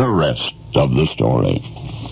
The rest of the story.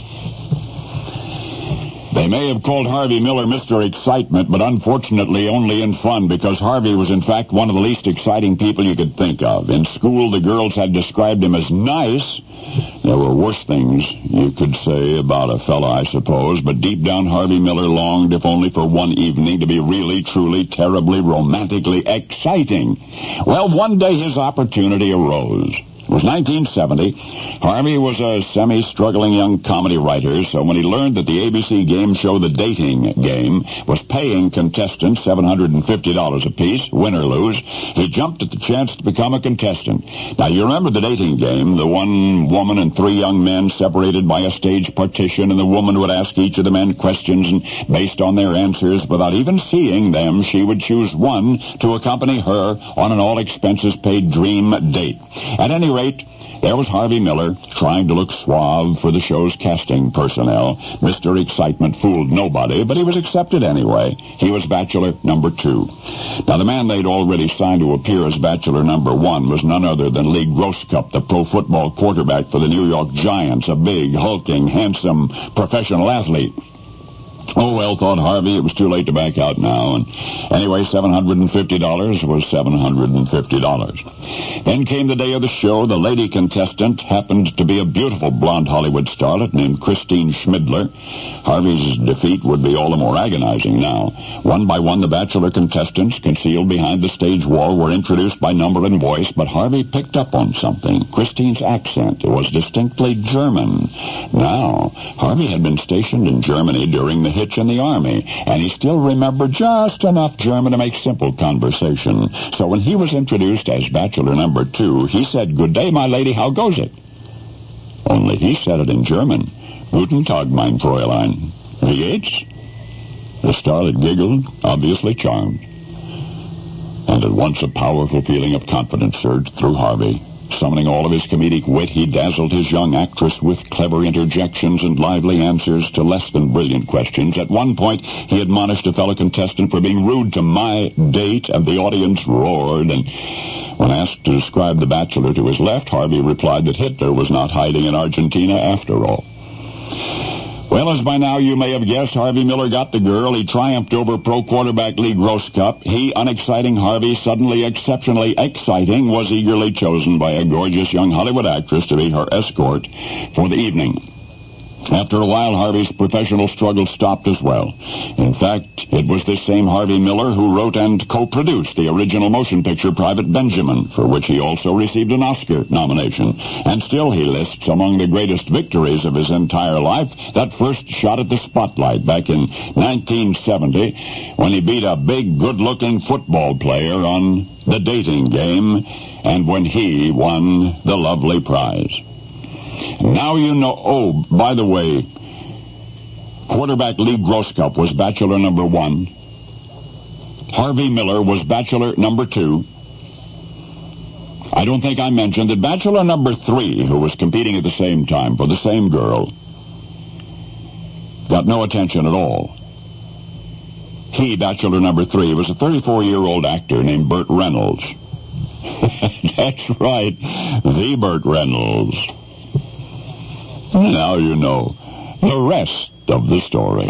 They may have called Harvey Miller Mr. Excitement, but unfortunately only in fun, because Harvey was in fact one of the least exciting people you could think of. In school, the girls had described him as nice. There were worse things you could say about a fella, I suppose, but deep down Harvey Miller longed, if only for one evening, to be really, truly, terribly, romantically exciting. Well, one day his opportunity arose. It was 1970. Harvey was a semi-struggling young comedy writer, so when he learned that the ABC game show The Dating Game was paying contestants $750 apiece, win or lose, he jumped at the chance to become a contestant. Now, you remember The Dating Game, the one woman and three young men separated by a stage partition, and the woman would ask each of the men questions, and based on their answers, without even seeing them, she would choose one to accompany her on an all-expenses-paid dream date. At any rate, there was Harvey Miller, trying to look suave for the show's casting personnel. Mr. Excitement fooled nobody, but he was accepted anyway. He was Bachelor number 2. Now, the man they'd already signed to appear as Bachelor number 1 was none other than Lee Grosskopf, the pro football quarterback for the New York Giants, a big, hulking, handsome professional athlete. Oh, well, thought Harvey, it was too late to back out now. And anyway, $750 was $750. Then came the day of the show. The lady contestant happened to be a beautiful blonde Hollywood starlet named Christine Schmidler. Harvey's defeat would be all the more agonizing now. One by one, the Bachelor contestants, concealed behind the stage wall, were introduced by number and voice, but Harvey picked up on something. Christine's accent was distinctly German. Now, Harvey had been stationed in Germany during the hitch in the Army, and he still remembered just enough German to make simple conversation. So when he was introduced as Bachelor number 2, he said, "Good day, my lady, how goes it?" Only he said it in German. "Guten Tag, mein Fräulein. Wie geht's?" The starlet giggled, obviously charmed. And at once a powerful feeling of confidence surged through Harvey. Summoning all of his comedic wit, he dazzled his young actress with clever interjections and lively answers to less than brilliant questions. At one point, he admonished a fellow contestant for being rude to my date, and the audience roared. And when asked to describe the Bachelor to his left, Harvey replied that Hitler was not hiding in Argentina after all. Well, as by now you may have guessed, Harvey Miller got the girl. He triumphed over pro quarterback Lee Grosskopf. He, unexciting Harvey, suddenly exceptionally exciting, was eagerly chosen by a gorgeous young Hollywood actress to be her escort for the evening. After a while, Harvey's professional struggle stopped as well. In fact, it was this same Harvey Miller who wrote and co-produced the original motion picture Private Benjamin, for which he also received an Oscar nomination. And still he lists among the greatest victories of his entire life that first shot at the spotlight back in 1970 when he beat a big, good-looking football player on The Dating Game and when he won the lovely prize. Now you know. Oh, by the way, quarterback Lee Grosskopf was Bachelor number 1. Harvey Miller was Bachelor number 2. I don't think I mentioned that Bachelor number 3, who was competing at the same time for the same girl, got no attention at all. He, Bachelor number 3, was a 34-year-old actor named Burt Reynolds. That's right, the Burt Reynolds. Now you know the rest of the story.